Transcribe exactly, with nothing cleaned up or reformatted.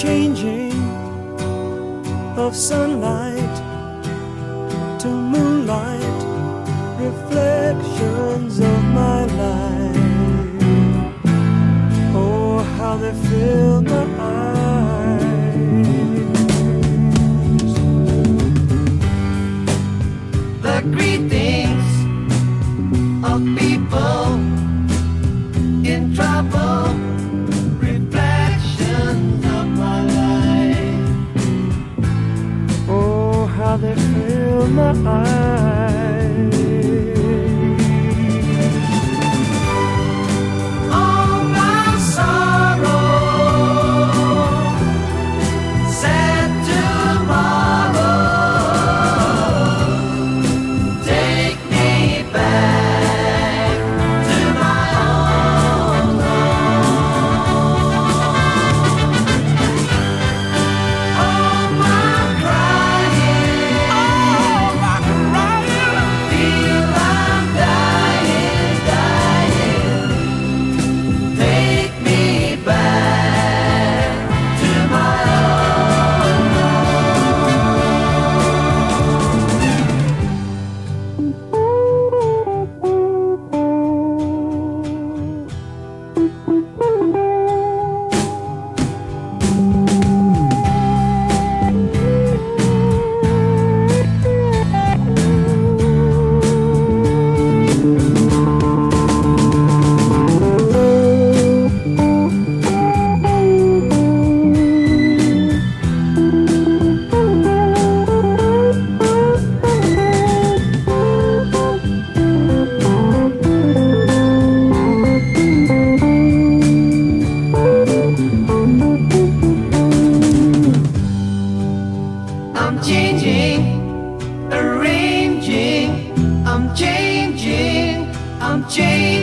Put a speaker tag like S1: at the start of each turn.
S1: changing of sunlight to moonlight, reflections of my life. Oh, how they fill my eyes. The greetings of people in trouble, reflections of my life. Oh, how they fill my eyes. All my sorrow, sad tomorrow, take me back to my own home. All my crying, all my crying, feel I'm dying, dying. Take me back to my own I'm changing, arranging, I'm changing, I'm changing.